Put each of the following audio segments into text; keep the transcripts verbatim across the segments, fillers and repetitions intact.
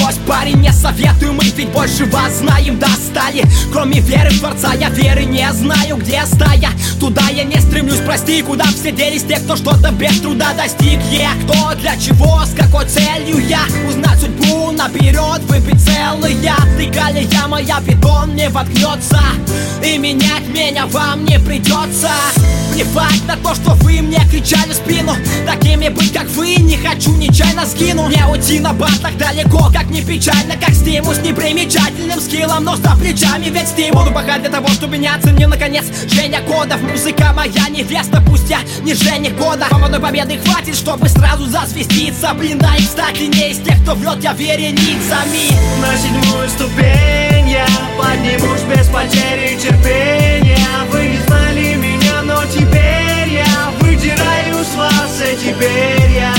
брось, парень, не советую, мы ведь больше вас знаем, достали. Кроме веры в Творца, я веры не знаю, где стая. Туда я не стремлюсь, прости, куда все делись те, кто что-то без труда достиг. Я кто, для чего, с какой целью я узнать судьбу наперед, выпить целый я. Ты колея моя, бетон не воткнется, и менять меня вам не придется. Плевать на то, что вы мне кричали в спину, такими быть, как вы, не хочу, нечаянно скину. Не уйти на батлах далеко, как не печально, как стимул с непримечательным скиллом, но за плечами ведь стимул. Буду пахать для того, чтобы меня оценил наконец Женя Кодов. Музыка моя невеста, пусть я не Женя Кода. Вам одной победы хватит, чтобы сразу засвиститься. Блин, да и кстати не из тех, кто врет, я вереницами. На седьмую ступень я поднимусь без потери терпения. Вы не знали меня, но теперь я выдираю с вас эти перья.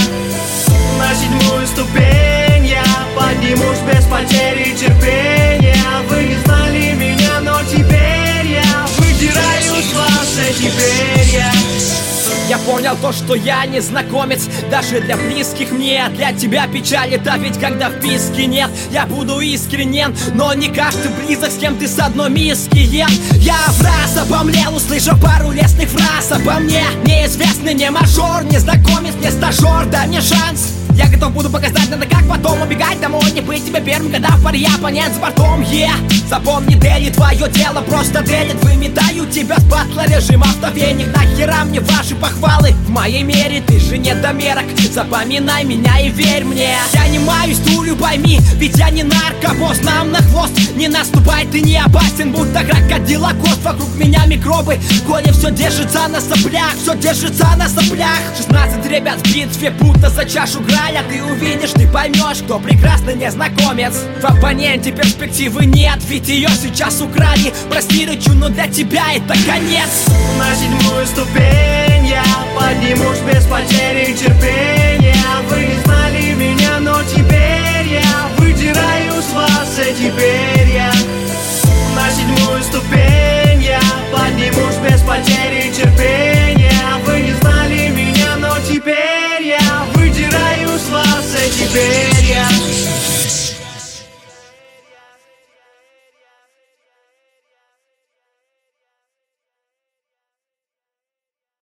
На седьмую ступень я поднимусь без потери терпения. Вы не знали меня, но теперь я выдираю с вас эти перья. Я понял то, что я незнакомец даже для близких мне. Для тебя печаль это ведь когда вписки нет. Я буду искренен, но не каждый близок, с кем ты с одной миски ел. Я в раз обомлел, услышав пару лестных фраз обо мне. Неизвестный, не мажор, незнакомец, не стажер, дай мне шанс. Я готов буду показать, надо как потом убегать домой. Не быть тебе первым, когда в паре я понять с бортом, е yeah. Запомни, Дели, твое дело просто делит. Выметаю тебя с батла режим автовеник. Нахера мне ваши похвалы, в моей мере ты же недомерок. Запоминай меня и верь мне. Я не маюсь дурью, пойми, ведь я не наркобосс. Нам на хвост не наступай, ты не опасен, будто крокодилокост. Вокруг меня микробы, коли все держится на соплях, все держится на соплях. Шестнадцать ребят в битве, будто за чашу грая. Ты увидишь, ты поймешь, кто прекрасный незнакомец. В оппоненте перспективы нет, ведь ее сейчас украли. Прости, рычу, но для тебя это конец. На седьмую ступень я поднимусь без потери терпения. Вы не знаете